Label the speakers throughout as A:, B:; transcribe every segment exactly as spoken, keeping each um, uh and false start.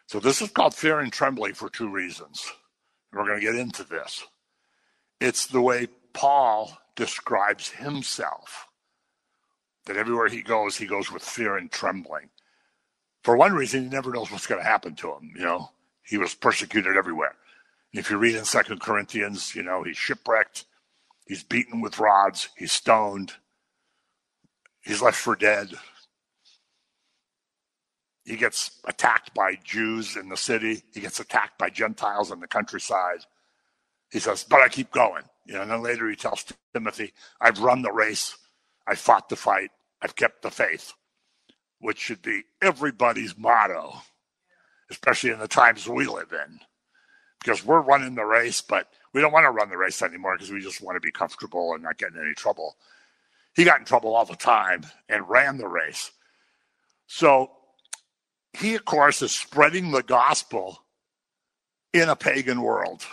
A: So this is called fear and trembling for two reasons. We're going to get into this. It's the way Paul describes himself, that everywhere he goes, he goes with fear and trembling. For one reason, he never knows what's going to happen to him. You know, he was persecuted everywhere. If you read in Second Corinthians, you know, he's shipwrecked, he's beaten with rods, he's stoned, he's left for dead. He gets attacked by Jews in the city. He gets attacked by Gentiles in the countryside. He says, but I keep going. You know, and then later he tells Timothy, I've run the race. I fought the fight. I've kept the faith, which should be everybody's motto, especially in the times we live in, because we're running the race, but we don't want to run the race anymore because we just want to be comfortable and not get in any trouble. He got in trouble all the time and ran the race. So he, of course, is spreading the gospel in a pagan world.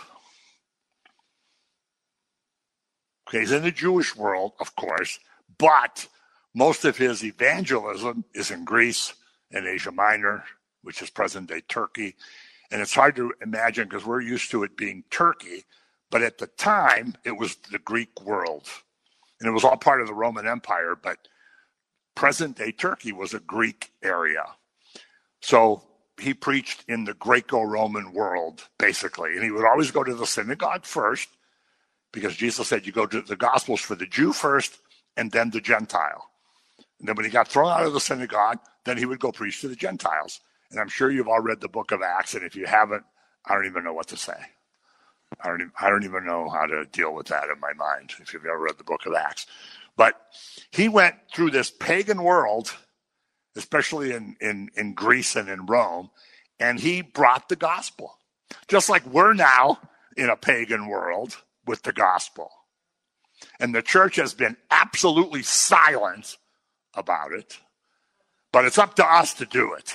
A: Okay, he's in the Jewish world, of course, but most of his evangelism is in Greece and Asia Minor, which is present-day Turkey. And it's hard to imagine because we're used to it being Turkey, but at the time, it was the Greek world. And it was all part of the Roman Empire, but present-day Turkey was a Greek area. So he preached in the Greco-Roman world, basically. And he would always go to the synagogue first, because Jesus said you go to the Gospels for the Jew first and then the Gentile. And then when he got thrown out of the synagogue, then he would go preach to the Gentiles. And I'm sure you've all read the book of Acts, and if you haven't, I don't even know what to say. I don't even, I don't even know how to deal with that in my mind, if you've ever read the book of Acts. But he went through this pagan world, especially in, in, in Greece and in Rome, and he brought the gospel. Just like we're now in a pagan world with the gospel. And the church has been absolutely silent about it, but it's up to us to do it.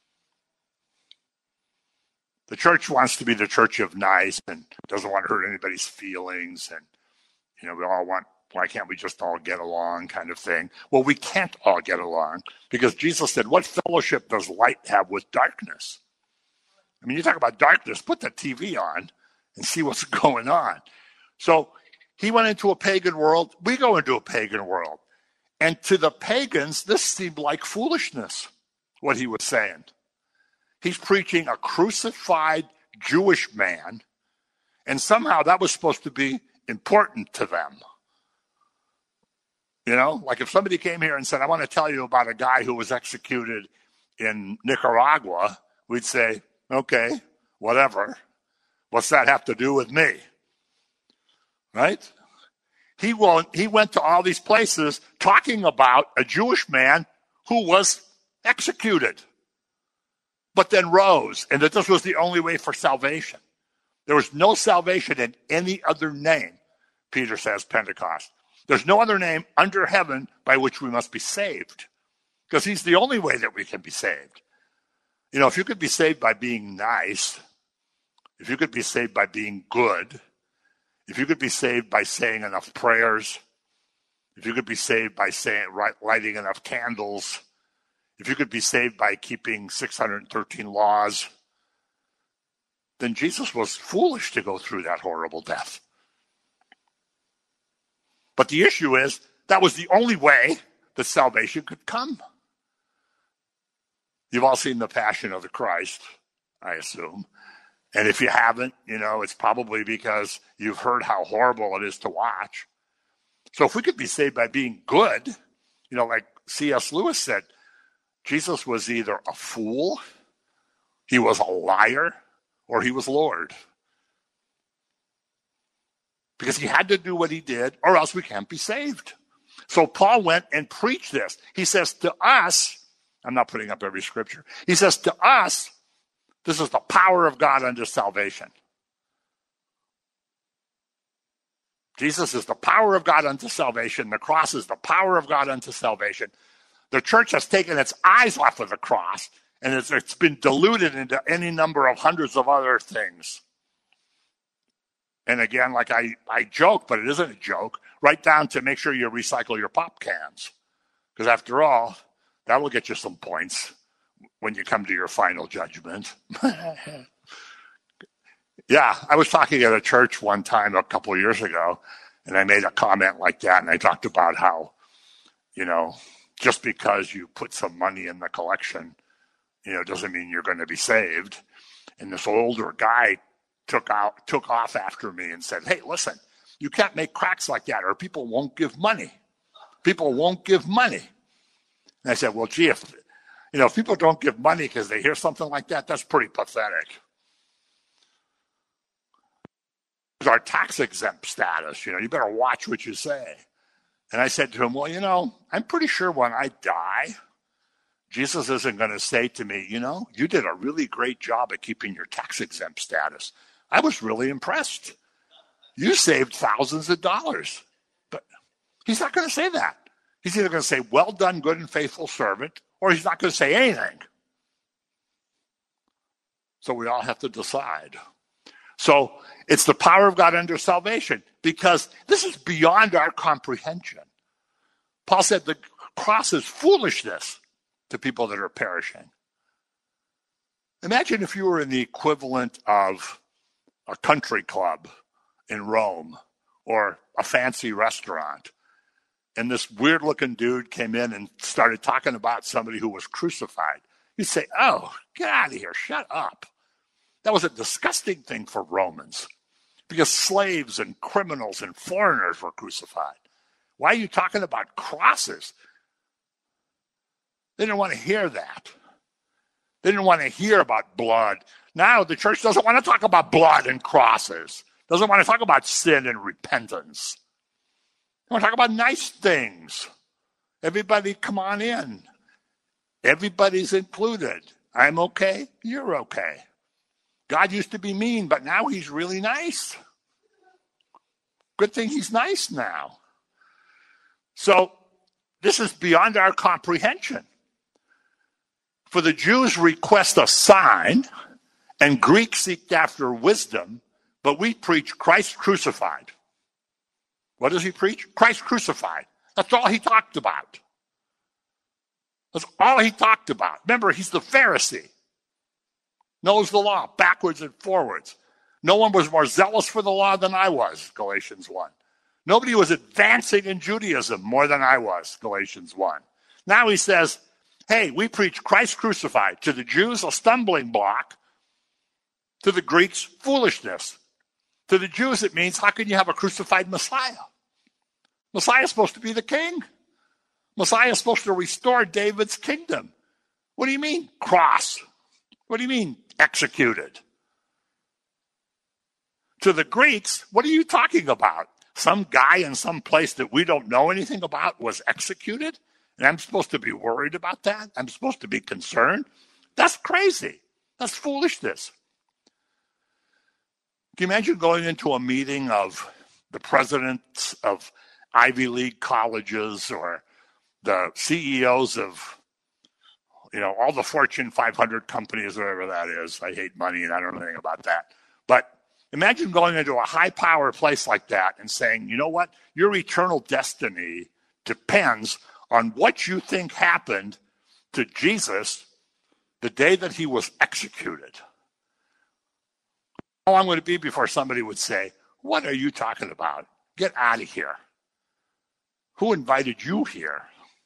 A: The church wants to be the church of nice and doesn't want to hurt anybody's feelings. And, you know, we all want, why can't we just all get along kind of thing? Well, we can't all get along because Jesus said, what fellowship does light have with darkness? I mean, you talk about darkness, put the T V on and see what's going on. So he went into a pagan world. We go into a pagan world. And to the pagans, this seemed like foolishness, what he was saying. He's preaching a crucified Jewish man, and somehow that was supposed to be important to them. You know, like if somebody came here and said, I want to tell you about a guy who was executed in Nicaragua, we'd say, okay, whatever. What's that have to do with me? Right? He won't, he went to all these places talking about a Jewish man who was executed, but then rose, and that this was the only way for salvation. There was no salvation in any other name, Peter says, Pentecost. There's no other name under heaven by which we must be saved, because he's the only way that we can be saved. You know, if you could be saved by being nice, if you could be saved by being good, if you could be saved by saying enough prayers, if you could be saved by saying, lighting enough candles, if you could be saved by keeping six hundred thirteen laws, then Jesus was foolish to go through that horrible death. But the issue is, that was the only way that salvation could come. You've all seen The Passion of the Christ, I assume. And if you haven't, you know, it's probably because you've heard how horrible it is to watch. So if we could be saved by being good, you know, like C S Lewis said, Jesus was either a fool, he was a liar, or he was Lord. Because he had to do what he did, or else we can't be saved. So Paul went and preached this. He says to us, I'm not putting up every scripture. He says to us, this is the power of God unto salvation. Jesus is the power of God unto salvation. The cross is the power of God unto salvation. The church has taken its eyes off of the cross, and it's, it's been diluted into any number of hundreds of other things. And again, like I, I joke, but it isn't a joke, right down to make sure you recycle your pop cans. Because after all, that will get you some points when you come to your final judgment. Yeah, I was talking at a church one time a couple of years ago, and I made a comment like that, and I talked about how, you know, just because you put some money in the collection, you know, doesn't mean you're going to be saved. And this older guy took out, took off after me and said, hey, listen, you can't make cracks like that or people won't give money. People won't give money. And I said, well, gee, if, you know, if people don't give money because they hear something like that, that's pretty pathetic. Our tax exempt status, you know, you better watch what you say. And I said to him, well, you know, I'm pretty sure when I die, Jesus isn't going to say to me, you know, you did a really great job at keeping your tax exempt status. I was really impressed. You saved thousands of dollars. But he's not going to say that. He's either going to say, well done, good and faithful servant, or he's not going to say anything. So we all have to decide. So it's the power of God under salvation, because this is beyond our comprehension. Paul said the cross is foolishness to people that are perishing. Imagine if you were in the equivalent of a country club in Rome or a fancy restaurant, and this weird-looking dude came in and started talking about somebody who was crucified. You'd say, oh, get out of here, shut up. That was a disgusting thing for Romans, because slaves and criminals and foreigners were crucified. Why are you talking about crosses? They didn't want to hear that. They didn't want to hear about blood. Now the church doesn't want to talk about blood and crosses. Doesn't want to talk about sin and repentance. They want to talk about nice things. Everybody come on in. Everybody's included. I'm okay. You're okay. God used to be mean, but now he's really nice. Good thing he's nice now. So this is beyond our comprehension. For the Jews request a sign, and Greeks seek after wisdom, but we preach Christ crucified. What does he preach? Christ crucified. That's all he talked about. That's all he talked about. Remember, he's the Pharisee. Knows the law backwards and forwards. No one was more zealous for the law than I was, Galatians one. Nobody was advancing in Judaism more than I was, Galatians one. Now he says, hey, we preach Christ crucified. To the Jews, a stumbling block. To the Greeks, foolishness. To the Jews, it means, how can you have a crucified Messiah? Messiah is supposed to be the king. Messiah is supposed to restore David's kingdom. What do you mean, cross? What do you mean, executed? To the Greeks, what are you talking about? Some guy in some place that we don't know anything about was executed? And I'm supposed to be worried about that? I'm supposed to be concerned? That's crazy. That's foolishness. Can you imagine going into a meeting of the presidents of Ivy League colleges or the C E Os of, you know, all the Fortune five hundred companies, whatever that is. I hate money and I don't know anything about that. But imagine going into a high-power place like that and saying, you know what? Your eternal destiny depends on what you think happened to Jesus the day that he was executed. How long would it be before somebody would say, what are you talking about? Get out of here. Who invited you here?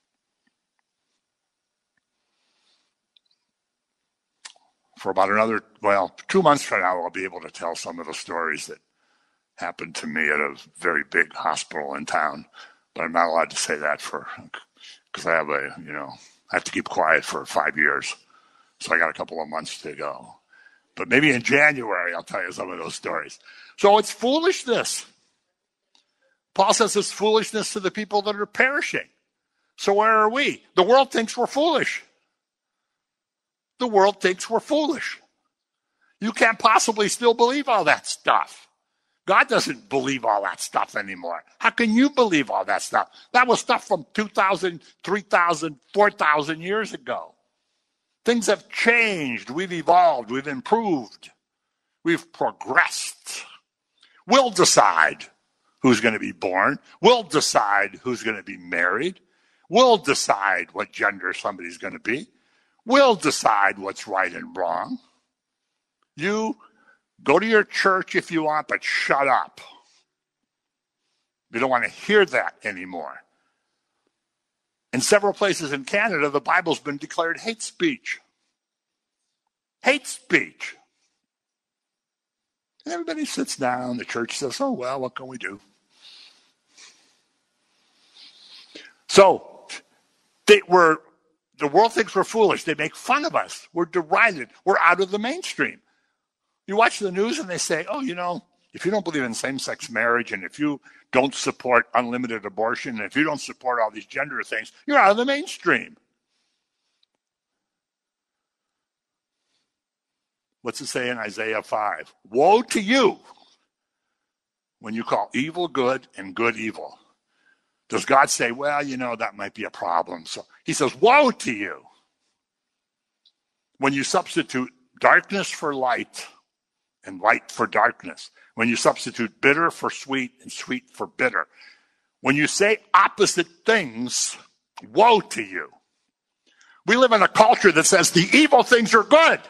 A: For about another, well, two months from now, I'll be able to tell some of the stories that happened to me at a very big hospital in town. But I'm not allowed to say that for, because I have a, you know, I have to keep quiet for five years. So I got a couple of months to go. But maybe in January, I'll tell you some of those stories. So it's foolishness. Paul says it's foolishness to the people that are perishing. So where are we? The world thinks we're foolish. The world thinks we're foolish. You can't possibly still believe all that stuff. God doesn't believe all that stuff anymore. How can you believe all that stuff? That was stuff from two thousand, three thousand, four thousand years ago. Things have changed. We've evolved. We've improved. We've progressed. We'll decide who's going to be born. We'll decide who's going to be married. We'll decide what gender somebody's going to be. will decide what's right and wrong. You go to your church if you want, but shut up. We don't want to hear that anymore. In several places in Canada, the Bible's been declared hate speech. Hate speech. And everybody sits down. The church says, oh, well, what can we do? So, they were, the world thinks we're foolish. They make fun of us. We're derided. We're out of the mainstream. You watch the news and they say, oh, you know, if you don't believe in same-sex marriage and if you don't support unlimited abortion and if you don't support all these gender things, you're out of the mainstream. What's it say in Isaiah five? Woe to you when you call evil good and good evil. Does God say, well, you know, that might be a problem? So he says, woe to you when you substitute darkness for light and light for darkness. When you substitute bitter for sweet and sweet for bitter. When you say opposite things, woe to you. We live in a culture that says the evil things are good.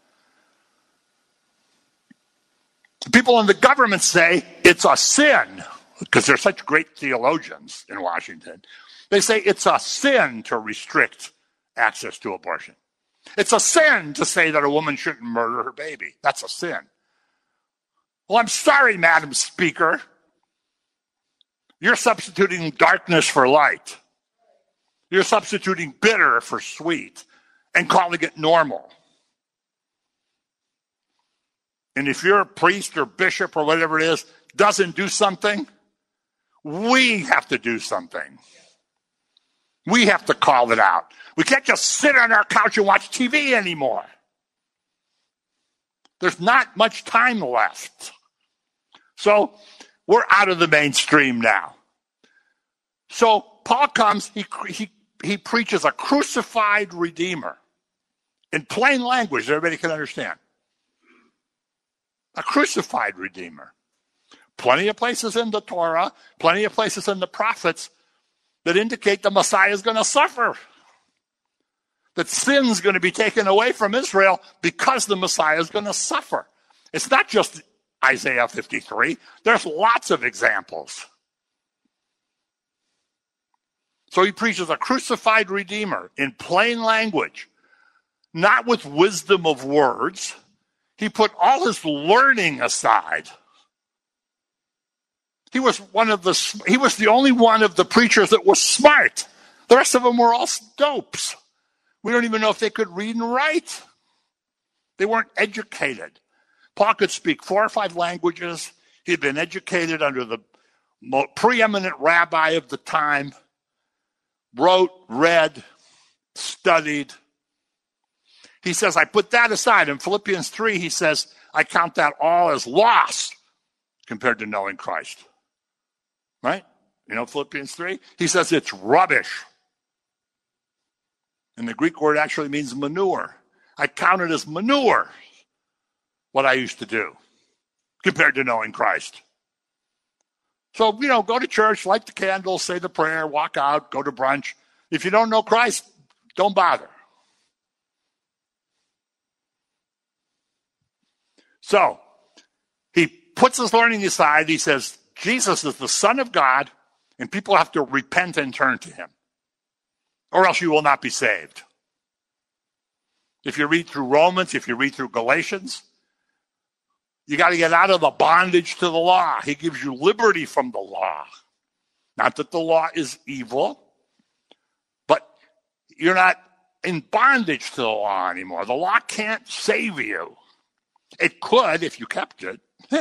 A: People in the government say it's a sin, because they're such great theologians in Washington. They say it's a sin to restrict access to abortion. It's a sin to say that a woman shouldn't murder her baby. That's a sin. Well, I'm sorry, Madam Speaker. You're substituting darkness for light. You're substituting bitter for sweet and calling it normal. And if your priest or bishop or whatever it is doesn't do something, we have to do something. We have to call it out. We can't just sit on our couch and watch T V anymore. There's not much time left. So we're out of the mainstream now. So Paul comes, he, he, he preaches a crucified Redeemer in plain language that everybody can understand. A crucified Redeemer. Plenty of places in the Torah, plenty of places in the prophets that indicate the Messiah is going to suffer. That sin's going to be taken away from Israel because the Messiah is going to suffer. It's not just Isaiah fifty-three. There's lots of examples. So he preaches a crucified Redeemer in plain language, not with wisdom of words. He put all his learning aside. He was one of the, he was the only one of the preachers that was smart. The rest of them were all dopes. We don't even know if they could read and write. They weren't educated. Paul could speak four or five languages. He had been educated under the preeminent rabbi of the time, wrote, read, studied. He says, I put that aside. In Philippians three, he says, I count that all as loss compared to knowing Christ. Right? You know Philippians three? He says it's rubbish. And the Greek word actually means manure. I count it as manure, what I used to do, compared to knowing Christ. So, you know, go to church, light the candles, say the prayer, walk out, go to brunch. If you don't know Christ, don't bother. So, he puts his learning aside. He says, Jesus is the Son of God, and people have to repent and turn to him, or else you will not be saved. If you read through Romans, if you read through Galatians, you got to get out of the bondage to the law. He gives you liberty from the law. Not that the law is evil, but you're not in bondage to the law anymore. The law can't save you. It could if you kept it.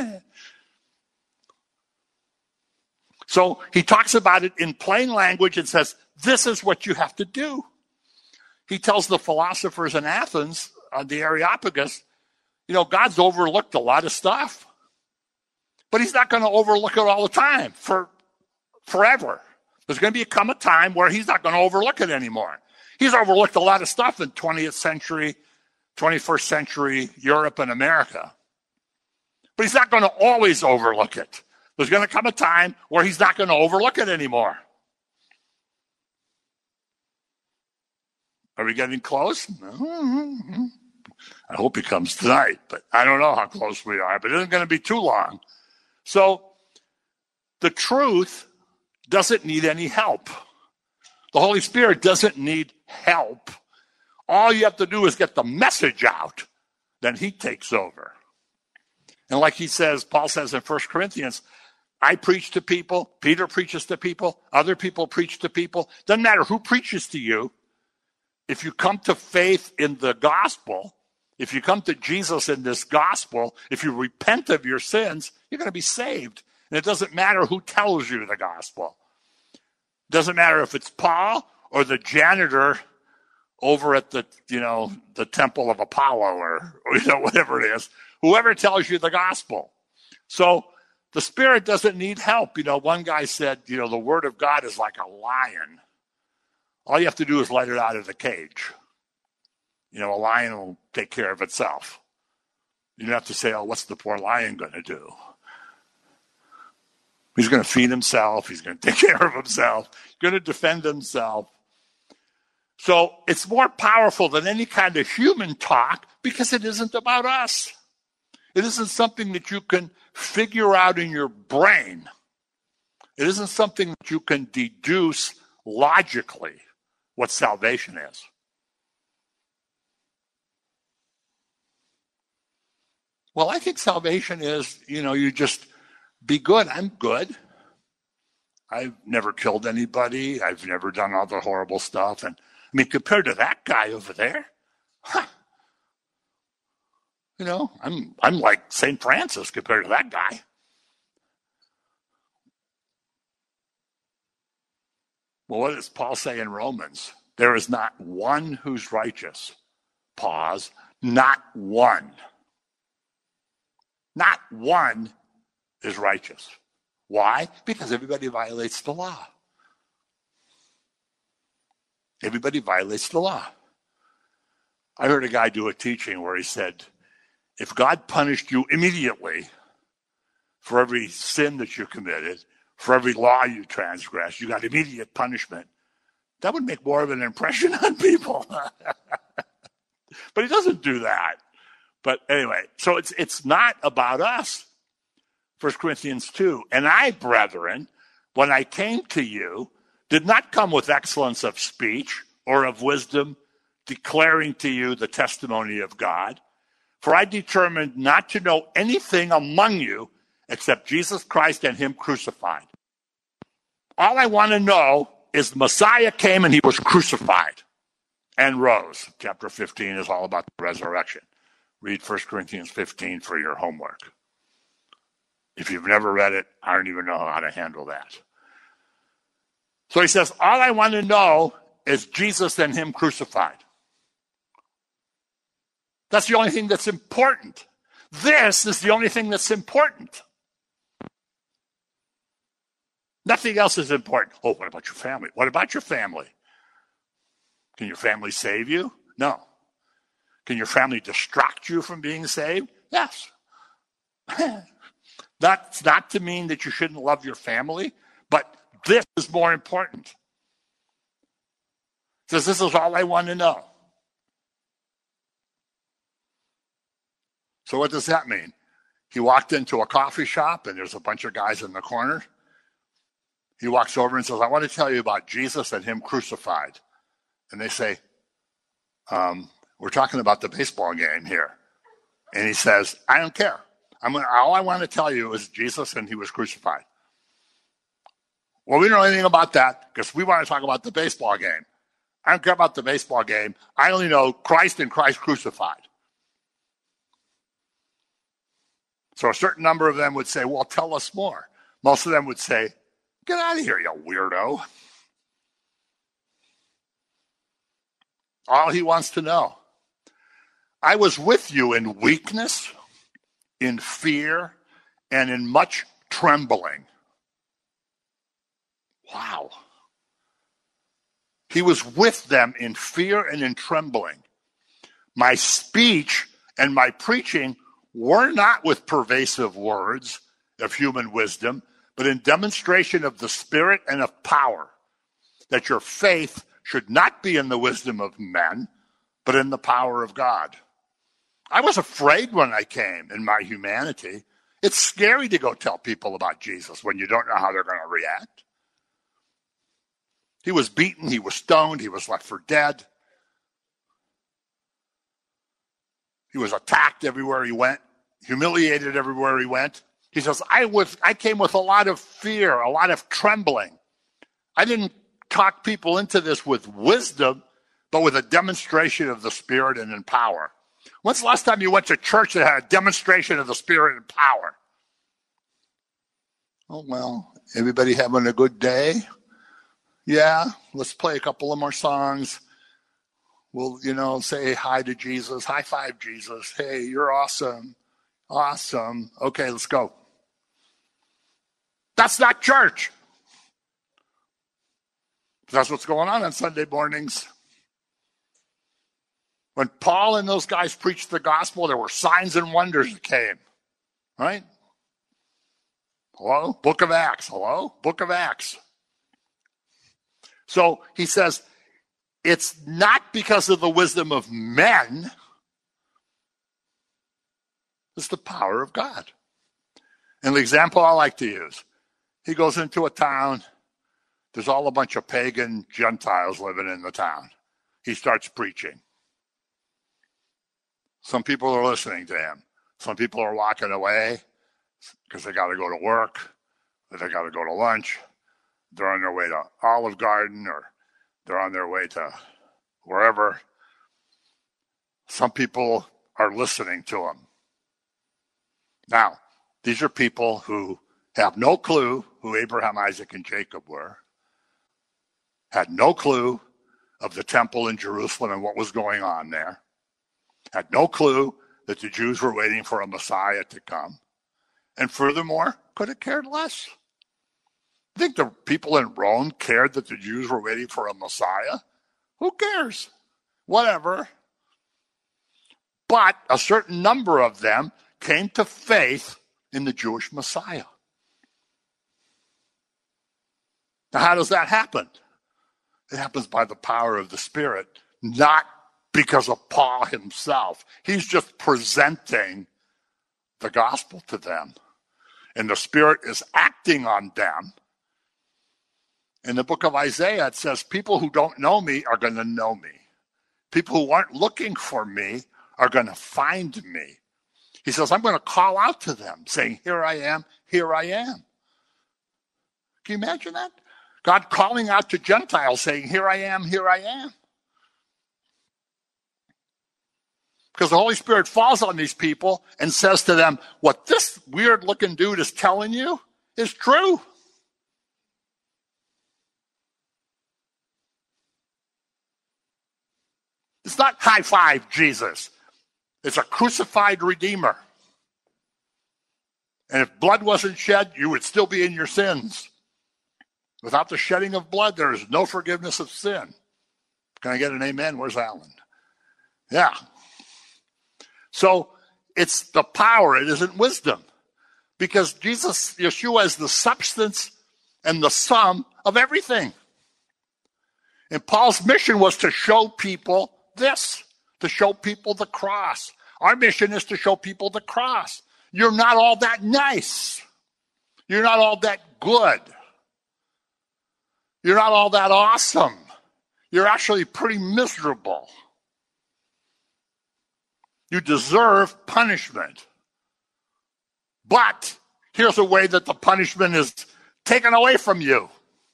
A: So he talks about it in plain language and says, this is what you have to do. He tells the philosophers in Athens, on the Areopagus, you know, God's overlooked a lot of stuff. But he's not going to overlook it all the time, for forever. There's going to come a time where he's not going to overlook it anymore. He's overlooked a lot of stuff in twentieth century, twenty-first century Europe and America. But he's not going to always overlook it. There's going to come a time where he's not going to overlook it anymore. Are we getting close? I hope he comes tonight, but I don't know how close we are, but it isn't going to be too long. So the truth doesn't need any help. The Holy Spirit doesn't need help. All you have to do is get the message out. Then he takes over. And like he says, Paul says in First Corinthians, I preach to people, Peter preaches to people, other people preach to people. Doesn't matter who preaches to you. If you come to faith in the gospel, if you come to Jesus in this gospel, if you repent of your sins, you're going to be saved. And it doesn't matter who tells you the gospel. It doesn't matter if it's Paul or the janitor over at the, you know, the temple of Apollo or, or you know, whatever it is. Whoever tells you the gospel. So the Spirit doesn't need help. You know, one guy said, you know, the word of God is like a lion. All you have to do is let it out of the cage. You know, a lion will take care of itself. You don't have to say, oh, what's the poor lion going to do? He's going to feed himself. He's going to take care of himself. He's going to defend himself. So it's more powerful than any kind of human talk because it isn't about us. It isn't something that you can figure out in your brain. It isn't something that you can deduce logically what salvation is. Well, I think salvation is, you know, you just be good. I'm good. I've never killed anybody. I've never done all the horrible stuff. And I mean, compared to that guy over there, huh, you know, I'm I'm like Saint Francis compared to that guy. Well, what does Paul say in Romans? There is not one who's righteous. Pause. Not one. Not one is righteous. Why? Because everybody violates the law. Everybody violates the law. I heard a guy do a teaching where he said, if God punished you immediately for every sin that you committed, for every law you transgressed, you got immediate punishment, that would make more of an impression on people. But he doesn't do that. But anyway, so it's it's not about us. First Corinthians two, and I, brethren, when I came to you, did not come with excellence of speech or of wisdom, declaring to you the testimony of God. For I determined not to know anything among you except Jesus Christ and him crucified. All I want to know is the Messiah came and he was crucified and rose. Chapter fifteen is all about the resurrection. Read First Corinthians fifteen for your homework. If you've never read it, I don't even know how to handle that. So he says, all I want to know is Jesus and him crucified. That's the only thing that's important. This is the only thing that's important. Nothing else is important. Oh, what about your family? What about your family? Can your family save you? No. Can your family distract you from being saved? Yes. That's not to mean that you shouldn't love your family, but this is more important. It says, this is all I want to know. So what does that mean? He walked into a coffee shop and there's a bunch of guys in the corner. He walks over and says, I want to tell you about Jesus and him crucified. And they say, um, we're talking about the baseball game here. And he says, I don't care. I'm gonna, all I want to tell you is Jesus and he was crucified. Well, we don't know anything about that because we want to talk about the baseball game. I don't care about the baseball game. I only know Christ and Christ crucified. So a certain number of them would say, well, tell us more. Most of them would say, get out of here, you weirdo. All he wants to know. I was with you in weakness, in fear, and in much trembling. Wow. He was with them in fear and in trembling. My speech and my preaching were not with pervasive words of human wisdom, but in demonstration of the Spirit and of power, that your faith should not be in the wisdom of men, but in the power of God. I was afraid when I came in my humanity. It's scary to go tell people about Jesus when you don't know how they're going to react. He was beaten, he was stoned, he was left for dead. He was attacked everywhere he went, humiliated everywhere he went. He says, I was, I came with a lot of fear, a lot of trembling. I didn't talk people into this with wisdom, but with a demonstration of the Spirit and in power. When's the last time you went to church that had a demonstration of the Spirit and power? Oh, well, everybody having a good day? Yeah, let's play a couple of more songs. We'll, you know, say hi to Jesus. High five, Jesus. Hey, you're awesome. Awesome. Okay, let's go. That's not church. That's what's going on on Sunday mornings. When Paul and those guys preached the gospel, there were signs and wonders that came. Right? Hello? Book of Acts. Hello? Book of Acts. So he says, it's not because of the wisdom of men. It's the power of God. And the example I like to use, he goes into a town. There's all a bunch of pagan Gentiles living in the town. He starts preaching. Some people are listening to him. Some people are walking away because they got to go to work, or they got to go to lunch. They're on their way to Olive Garden, or they're on their way to wherever. Some people are listening to him. Now, these are people who have no clue who Abraham, Isaac, and Jacob were, had no clue of the temple in Jerusalem and what was going on there, had no clue that the Jews were waiting for a Messiah to come, and furthermore, could have cared less. I think the people in Rome cared that the Jews were waiting for a Messiah. Who cares? Whatever. But a certain number of them came to faith in the Jewish Messiah. Now, how does that happen? It happens by the power of the Spirit, not because of Paul himself. He's just presenting the gospel to them. And the Spirit is acting on them. In the book of Isaiah, it says, people who don't know me are going to know me. People who aren't looking for me are going to find me. He says, I'm going to call out to them, saying, here I am, here I am. Can you imagine that? God calling out to Gentiles, saying, here I am, here I am. Because the Holy Spirit falls on these people and says to them, what this weird-looking dude is telling you is true. It's not high five Jesus. It's a crucified Redeemer. And if blood wasn't shed, you would still be in your sins. Without the shedding of blood, there is no forgiveness of sin. Can I get an amen? Where's Alan? Yeah. So it's the power. It isn't wisdom. Because Jesus, Yeshua, is the substance and the sum of everything. And Paul's mission was to show people this, to show people the cross. Our mission is to show people the cross. You're not all that nice. You're not all that good. You're not all that awesome. You're actually pretty miserable. You deserve punishment. But here's a way that the punishment is taken away from you.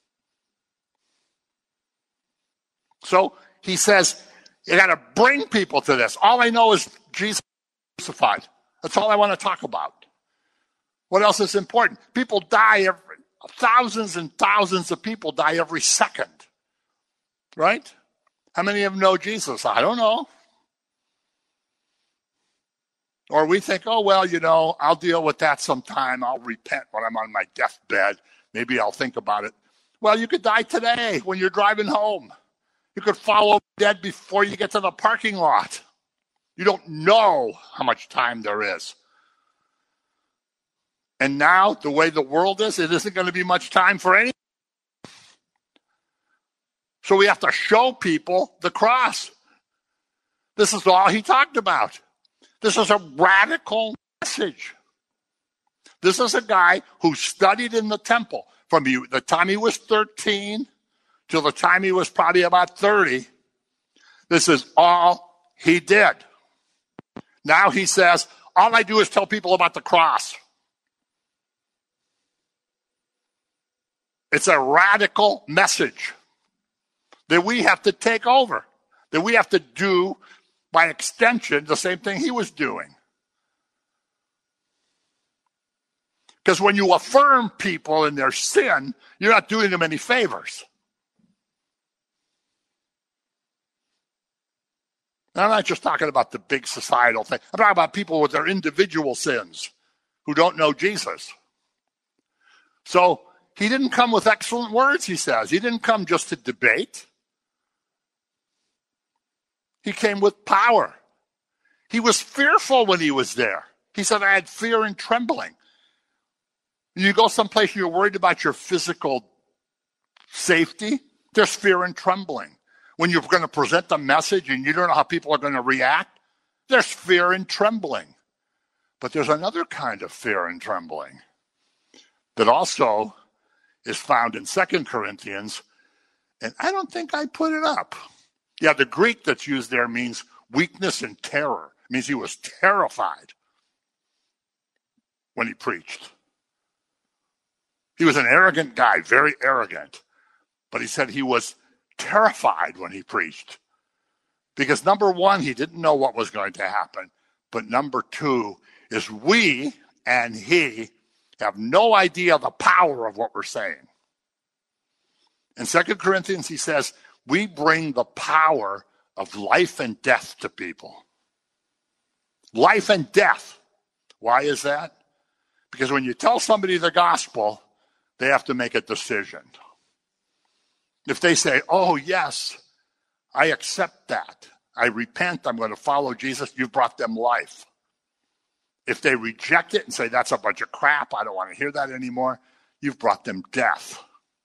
A: So he says, you got to bring people to this. All I know is Jesus crucified. That's all I want to talk about. What else is important? People die every, thousands and thousands of people die every second. Right? How many of them know Jesus? I don't know. Or we think, oh, well, you know, I'll deal with that sometime. I'll repent when I'm on my deathbed. Maybe I'll think about it. Well, you could die today when you're driving home. You could fall dead before you get to the parking lot. You don't know how much time there is. And now, the way the world is, it isn't going to be much time for any. So we have to show people the cross. This is all he talked about. This is a radical message. This is a guy who studied in the temple from the time he was thirteen till the time he was probably about thirty. This is all he did. Now he says, all I do is tell people about the cross. It's a radical message that we have to take over, that we have to do, by extension, the same thing he was doing. Because when you affirm people in their sin, you're not doing them any favors. And I'm not just talking about the big societal thing. I'm talking about people with their individual sins who don't know Jesus. So he didn't come with excellent words, he says. He didn't come just to debate. He came with power. He was fearful when he was there. He said, I had fear and trembling. You go someplace and you're worried about your physical safety, there's fear and trembling. When you're going to present a message and you don't know how people are going to react, there's fear and trembling. But there's another kind of fear and trembling that also is found in Second Corinthians, and I don't think I put it up. Yeah, the Greek that's used there means weakness and terror. It means he was terrified when he preached. He was an arrogant guy, very arrogant. But he said he was terrified when he preached. Because number one, he didn't know what was going to happen. But number two is we and he have no idea the power of what we're saying. In Second Corinthians, he says, we bring the power of life and death to people. Life and death. Why is that? Because when you tell somebody the gospel, they have to make a decision. If they say, oh, yes, I accept that. I repent. I'm going to follow Jesus. You've brought them life. If they reject it and say, that's a bunch of crap, I don't want to hear that anymore, you've brought them death.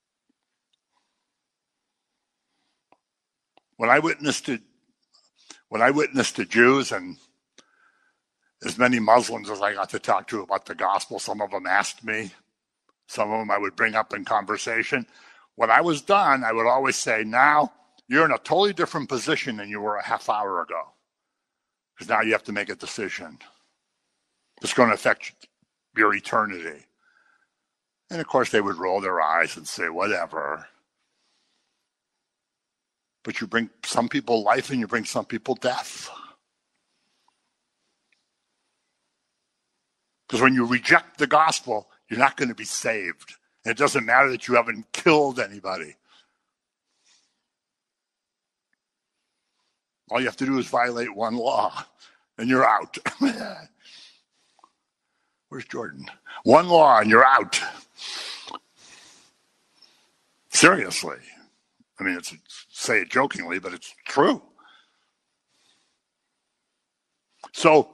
A: When I witnessed to, when I witnessed to Jews and as many Muslims as I got to talk to about the gospel, some of them asked me, some of them I would bring up in conversation. When I was done, I would always say, now you're in a totally different position than you were a half hour ago. Because now you have to make a decision. It's going to affect your eternity. And of course they would roll their eyes and say, whatever. But you bring some people life and you bring some people death. Because when you reject the gospel, you're not going to be saved. And it doesn't matter that you haven't killed anybody. All you have to do is violate one law, and you're out. Where's Jordan? One law, and you're out. Seriously. I mean, it's, say it jokingly, but it's true. So,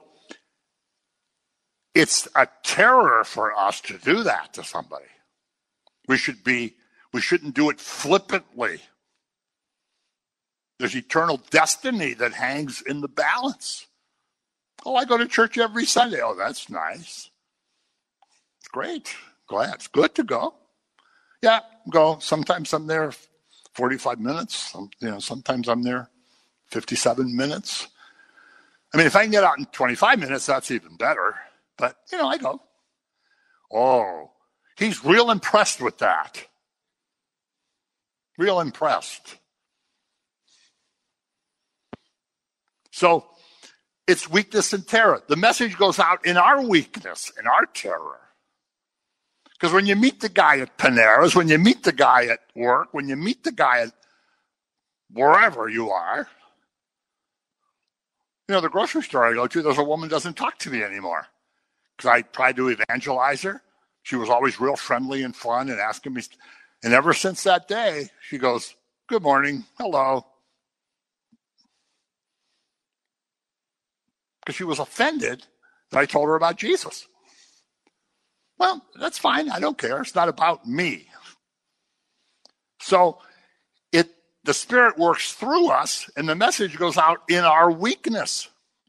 A: it's a terror for us to do that to somebody. We should be, we shouldn't do it flippantly. There's eternal destiny that hangs in the balance. Oh, I go to church every Sunday. Oh, that's nice. It's great. Glad. It's good to go. Yeah, go. Sometimes I'm there forty-five minutes. Some, you know, sometimes I'm there fifty-seven minutes. I mean, if I can get out in twenty-five minutes, that's even better. But, you know, I go. Oh, he's real impressed with that. Real impressed. So, it's weakness and terror. The message goes out in our weakness, in our terror. Because when you meet the guy at Panera's, when you meet the guy at work, when you meet the guy at wherever you are, you know, the grocery store I go to, there's a woman who doesn't talk to me anymore. Because I tried to evangelize her. She was always real friendly and fun and asking me. And ever since that day, she goes, good morning, hello. Because she was offended that I told her about Jesus. Well, that's fine. I don't care. It's not about me. So it the Spirit works through us, and the message goes out in our weakness.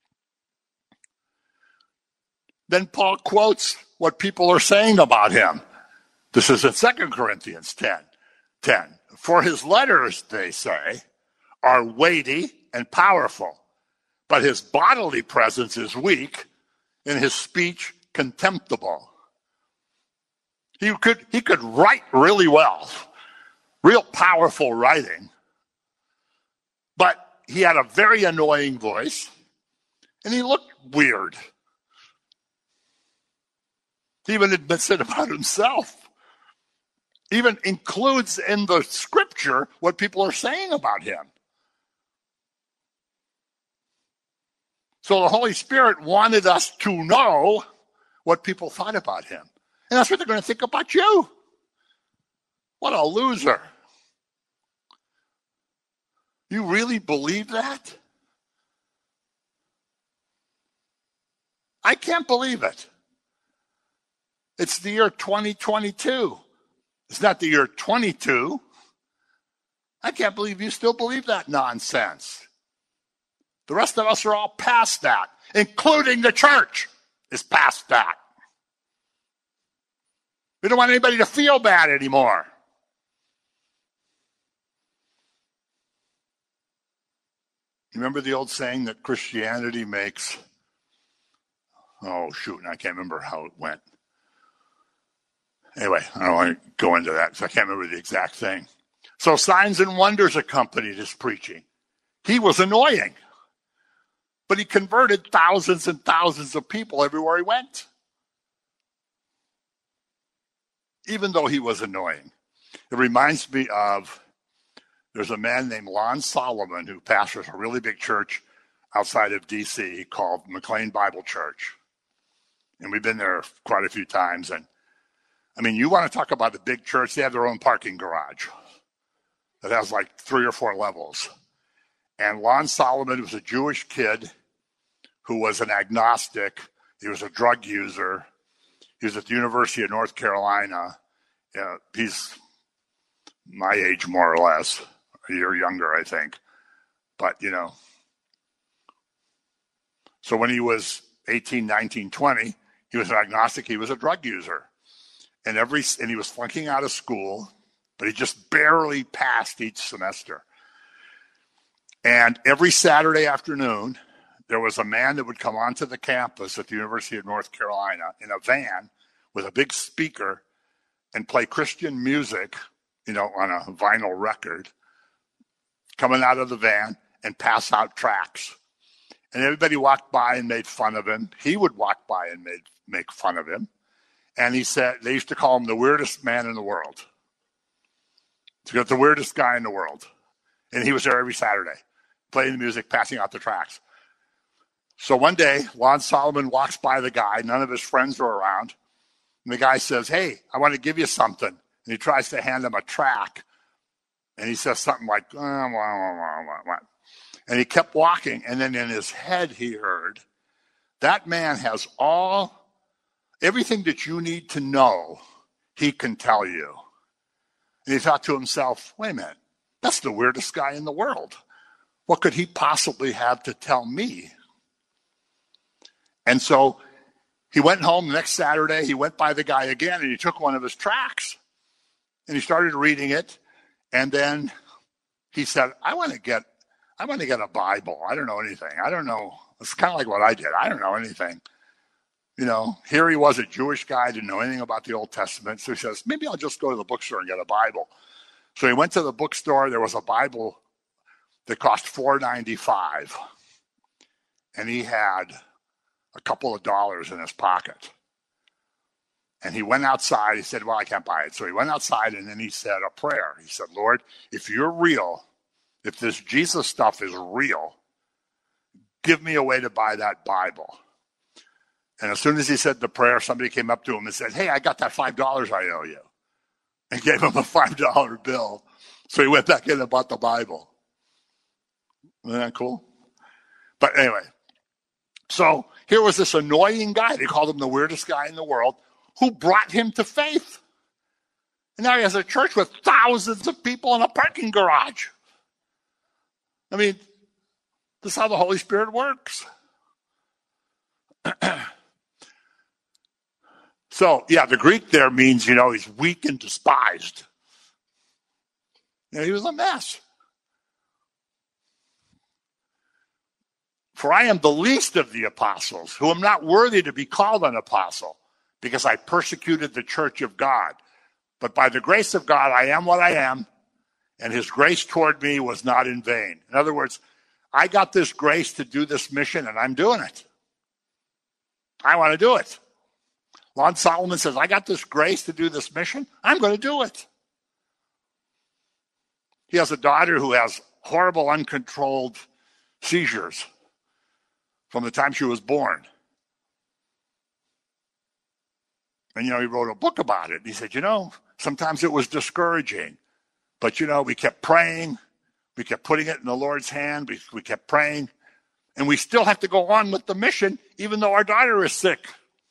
A: Then Paul quotes what people are saying about him. This is in Second Corinthians ten. ten. For his letters, they say, are weighty and powerful, but his bodily presence is weak and his speech contemptible. He could, he could write really well, real powerful writing, but he had a very annoying voice and he looked weird. He even admits it about himself. Even includes in the scripture what people are saying about him. So the Holy Spirit wanted us to know what people thought about him. And that's what they're going to think about you. What a loser. You really believe that? I can't believe it. It's the year twenty twenty-two. It's not the year twenty-two. I can't believe you still believe that nonsense. The rest of us are all past that, including the church is past that. We don't want anybody to feel bad anymore. Remember the old saying that Christianity makes, oh shoot, I can't remember how it went. Anyway, I don't want to go into that because I can't remember the exact thing. So signs and wonders accompanied his preaching. He was annoying, but he converted thousands and thousands of people everywhere he went, even though he was annoying. It reminds me of, there's a man named Lon Solomon who pastors a really big church outside of D C called McLean Bible Church. And we've been there quite a few times. And I mean, you want to talk about a big church, they have their own parking garage that has like three or four levels. And Lon Solomon was a Jewish kid who was an agnostic. He was a drug user. He was at the University of North Carolina. Uh, he's my age, more or less, a year younger, I think. But, you know. So when he was eighteen, nineteen, twenty, he was an agnostic. He was a drug user. And every and he was flunking out of school, but he just barely passed each semester. And every Saturday afternoon, there was a man that would come onto the campus at the University of North Carolina in a van with a big speaker and play Christian music, you know, on a vinyl record, coming out of the van and pass out tracts. And everybody walked by and made fun of him. He would walk by and made, make fun of him. And he said, they used to call him the weirdest man in the world. He got the weirdest guy in the world. And he was there every Saturday, playing the music, passing out the tracts. So one day, Lon Solomon walks by the guy. None of his friends were around. And the guy says, hey, I want to give you something. And he tries to hand him a tract. And he says something like, oh, wah, wah, wah, wah, wah. And he kept walking. And then in his head, he heard, that man has all everything that you need to know, he can tell you. And he thought to himself, wait a minute, that's the weirdest guy in the world. What could he possibly have to tell me? And so he went home the next Saturday. He went by the guy again, and he took one of his tracts, and he started reading it. And then he said, I want to get, I want to get a Bible. I don't know anything. I don't know. It's kind of like what I did. I don't know anything. You know, here he was, a Jewish guy, didn't know anything about the Old Testament. So he says, maybe I'll just go to the bookstore and get a Bible. So he went to the bookstore. There was a Bible that cost four ninety-five. And he had a couple of dollars in his pocket. And he went outside. He said, well, I can't buy it. So he went outside and then he said a prayer. He said, Lord, if you're real, if this Jesus stuff is real, give me a way to buy that Bible. And as soon as he said the prayer, somebody came up to him and said, hey, I got that five dollars I owe you. And gave him a five dollar bill. So he went back in and bought the Bible. Isn't that cool? But anyway, so here was this annoying guy. They called him the weirdest guy in the world, who brought him to faith. And now he has a church with thousands of people in a parking garage. I mean, this is how the Holy Spirit works. So, yeah, the Greek there means, you know, he's weak and despised. You know, he was a mess. For I am the least of the apostles, who am not worthy to be called an apostle, because I persecuted the church of God. But by the grace of God, I am what I am, and his grace toward me was not in vain. In other words, I got this grace to do this mission, and I'm doing it. I want to do it. Lon Solomon says, I got this grace to do this mission. I'm going to do it. He has a daughter who has horrible, uncontrolled seizures from the time she was born. And, you know, he wrote a book about it. He said, you know, sometimes it was discouraging. But, you know, we kept praying. We kept putting it in the Lord's hand. We, we kept praying. And we still have to go on with the mission, even though our daughter is sick.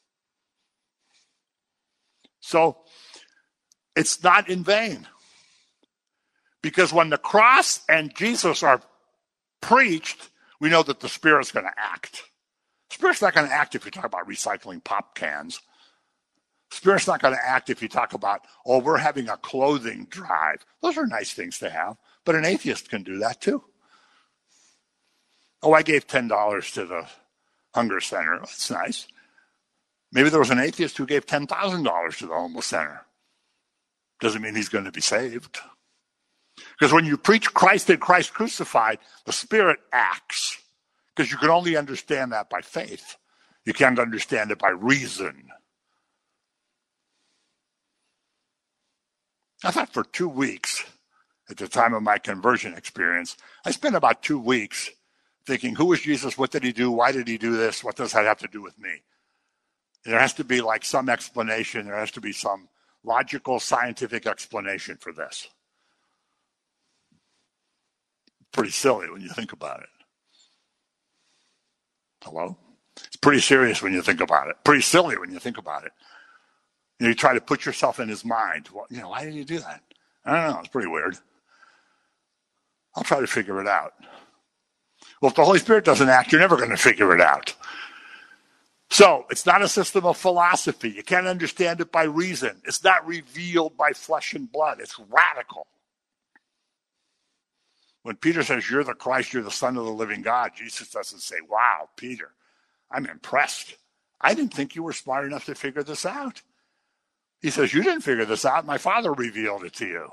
A: So it's not in vain. Because when the cross and Jesus are preached, we know that the Spirit's going to act. The Spirit's not going to act if you talk about recycling pop cans. The Spirit's not going to act if you talk about, oh, we're having a clothing drive. Those are nice things to have, but an atheist can do that too. Oh, I gave ten dollars to the hunger center. That's nice. Maybe there was an atheist who gave ten thousand dollars to the homeless center. Doesn't mean he's going to be saved. Because when you preach Christ and Christ crucified, the Spirit acts. Because you can only understand that by faith. You can't understand it by reason. I thought for two weeks, at the time of my conversion experience, I spent about two weeks thinking, who was Jesus? What did he do? Why did he do this? What does that have to do with me? There has to be like some explanation. There has to be some logical, scientific explanation for this. Pretty silly when you think about it. Hello? It's pretty serious when you think about it. Pretty silly when you think about it. You know, you try to put yourself in his mind. Well, you know, why did you do that? I don't know. It's pretty weird. I'll try to figure it out. Well, if the Holy Spirit doesn't act, you're never going to figure it out. So it's not a system of philosophy. You can't understand it by reason. It's not revealed by flesh and blood. It's radical. When Peter says, you're the Christ, you're the Son of the living God, Jesus doesn't say, wow, Peter, I'm impressed. I didn't think you were smart enough to figure this out. He says, you didn't figure this out. My Father revealed it to you.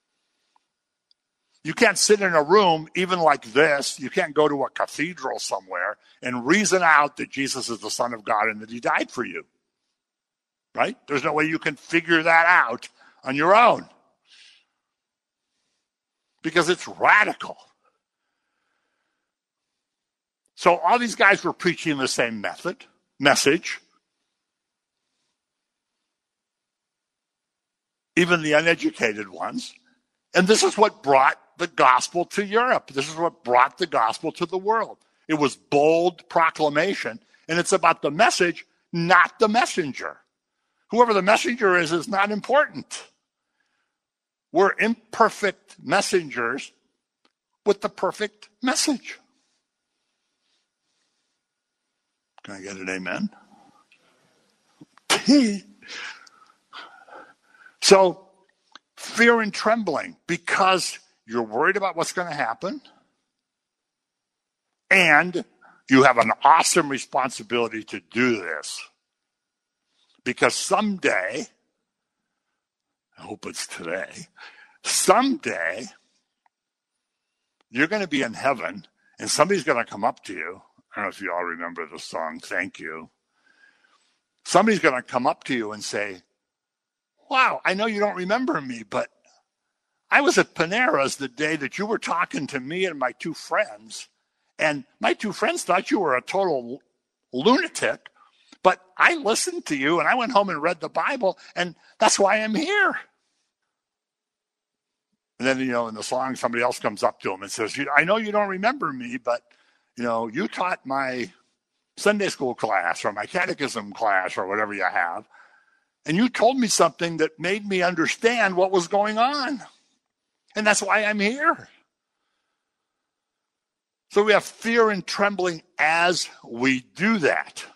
A: You can't sit in a room, even like this. You can't go to a cathedral somewhere and reason out that Jesus is the Son of God and that he died for you. Right? There's no way you can figure that out on your own. Because it's radical. So all these guys were preaching the same method, message. Even the uneducated ones. And this is what brought the gospel to Europe. This is what brought the gospel to the world. It was bold proclamation, and it's about the message, not the messenger. Whoever the messenger is is not important. We're imperfect messengers with the perfect message. Can I get an amen? So, fear and trembling, because you're worried about what's going to happen, and you have an awesome responsibility to do this. Because someday, I hope it's today, someday, you're going to be in heaven, and somebody's going to come up to you. I don't know if you all remember the song, Thank You. Somebody's going to come up to you and say, wow, I know you don't remember me, but I was at Panera's the day that you were talking to me and my two friends, and my two friends thought you were a total lunatic, but I listened to you, and I went home and read the Bible, and that's why I'm here. And then, you know, in the song, somebody else comes up to him and says, I know you don't remember me, but, you know, you taught my Sunday school class or my catechism class or whatever you have, and you told me something that made me understand what was going on. And that's why I'm here. So we have fear and trembling as we do that.